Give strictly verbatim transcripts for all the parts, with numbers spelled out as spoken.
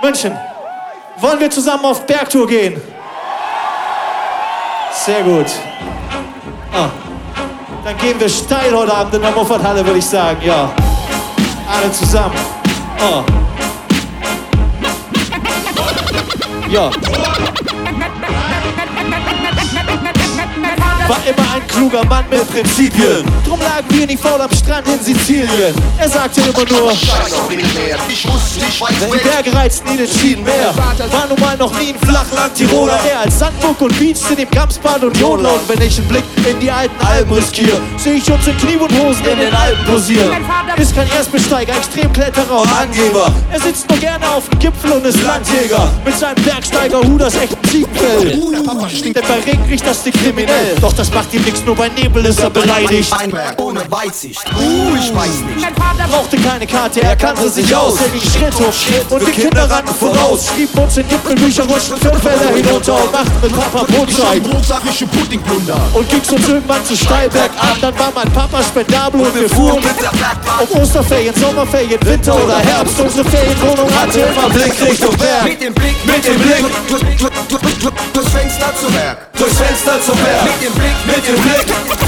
München, wollen wir zusammen auf Bergtour gehen? Sehr gut. Ah, dann gehen wir steil heute Abend in der Moffathalle, würde ich sagen, ja. Alle zusammen. Ah. Ja. War immer ein kluger Mann mit Prinzipien. Drum lagen wir nicht faul am Strand in Sizilien. Er sagte immer nur, die Berge reizen ihn entschieden mehr. War nun mal noch nie ein Flachland Tiroler mehr als Sandburg und Beach in dem Gamsbad und Jodler. Und wenn ich einen Blick in die alten Alpen riskiere, sehe ich uns in Knie und Hosen in den Alpen posieren. Ist kein Erstbesteiger, Extremkletterer und Angeber. Er sitzt nur gerne auf dem Gipfel und ist Landjäger. Mit seinem Bergsteiger-Hut aus echtem Ziegenfell. Denn bei Regen riecht das Ding kriminell. Doch das macht ihm nichts, nur bei Nebel ist er beleidigt. Ein Berg ohne Weitsicht, uh, ich weiß nicht. Brauchte keine Karte, er kannte sich aus. Er ging Schritt auf Schritt und die Kinder rannten voraus. Schrieb uns in Gipfelbücher, rutschten fünf Felder hinunter und machten mit Papa Brotschein. Und ging's uns irgendwann zu steil bergab. Dann war mein Papa spendabel und wir fuhren auf Osterferien, Sommerferien, Winter oder Herbst. Unsere Ferienwohnung hatte immer Blick Richtung Berg. Mit dem Blick, Mit dem Blick durchs Fenster zum Berg. durchs Fenster zum Berg. Mit dem Blick, Mit dem Blick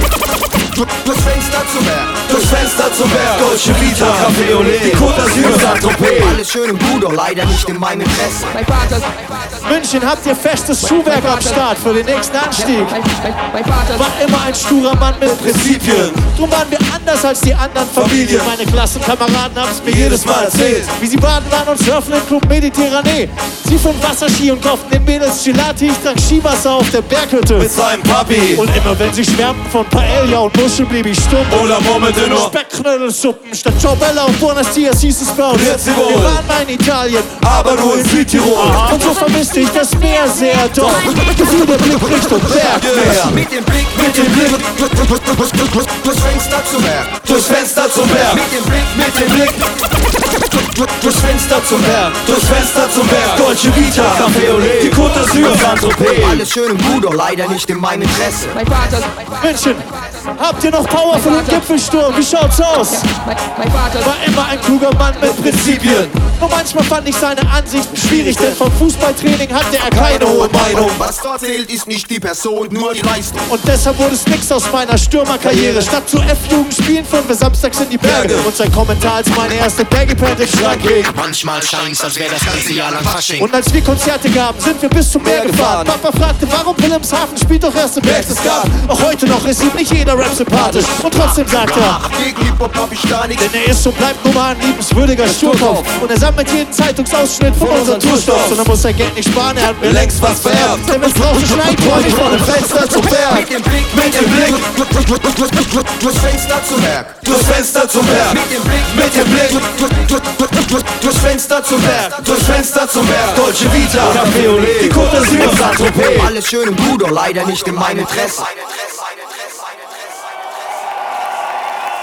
durchs Fenster zum Berg. durchs Fenster zum Berg. Dolce Vita, Café Olé, Côte d'Azur, Saint-Tropez. Alles schön und gut, doch leider nicht in meinem Interesse. München, habt ihr festes Schuhwerk am Start für den nächsten Anstieg? War immer ein sturer Mann mit Prinzipien. Drum waren wir anders als die anderen Familien. Meine Klassenkameraden haben's mir jedes Mal erzählt, wie sie baden waren und surfen im Club Mediterranee. Sie von Wasserski und kauften den Mädels Gelati. Ich trank Skiwasser auf der Berghütte mit seinem Papi. Und immer wenn sie schwärmten von Paella und Muscheln, blieb ich stumm oder murmelte nur Speckknödelsuppen. Statt Ciaobella und Buenos Dias hieß es bei uns: wir waren mal in Italien, aber nur in Südtirol. Und so vermisste ich das Meer sehr, doch gefiel der Blick Richtung Bergmeer. Mit dem Blick, Mit dem Blick durchs Fenster zum Berg. durchs Fenster zum Berg. Mit dem Blick, Mit dem Blick durchs Fenster zum Berg. Durchs Fenster zum Berg. Dolce Vita, Café Olé, die Côte d'Azur, Saint-Tropez. alles schön und gut, doch leider nicht in meinem Interesse. München, habt ihr noch Power für den Gipfelsturm? Wie schaut's aus? War immer ein kluger Mann mit Prinzipien. Nur manchmal fand ich seine Ansichten schwierig, denn vom Fußballtraining hatte er keine hohe Meinung. Was dort zählt, ist nicht die Person, nur die Leistung. Und deshalb wurde es nix aus meiner Stürmerkarriere. Statt zu F-Jugend spielen fahren wir samstags in die Berge. Und sein Kommentar als meine erste Baggy-Pant im Schrank ging: Manchmal scheint's, als wäre das ganze Jahr lang Fasching. Und als wir Konzerte gaben, sind wir bis zum Meer gefahren. Papa fragte, warum Wilhelmshaven spielt doch erst im Berchtesgaden. Auch heute noch ist ihm nicht jeder Rap sympathisch. Und trotzdem sagt er, Gegen Hip-Hop hab ich da nichts. denn er ist und bleibt nun mal ein liebenswürdiger Sturkopf. Und er sammelt jeden Zeitungsausschnitt von unseren Tourstops. Und er muss sein Geld nicht sparen, er hat mir längst was vererbt. Denn missbrauchte Schneidträume von dem Fenster zum Berg. Mit dem Blick, Mit dem Blick durchs Fenster zum Berg. durchs Fenster zum Berg. Mit dem Blick, Mit dem Blick durchs Fenster zum Berg. Durchs Fenster zum Berg. Dolce Vita, Café Olé, die Côte d'Azur, Saint-Tropez. alles schön und gut, doch leider nicht in meinem Interesse.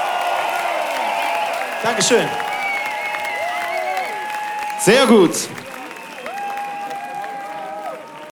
Dankeschön. Sehr gut.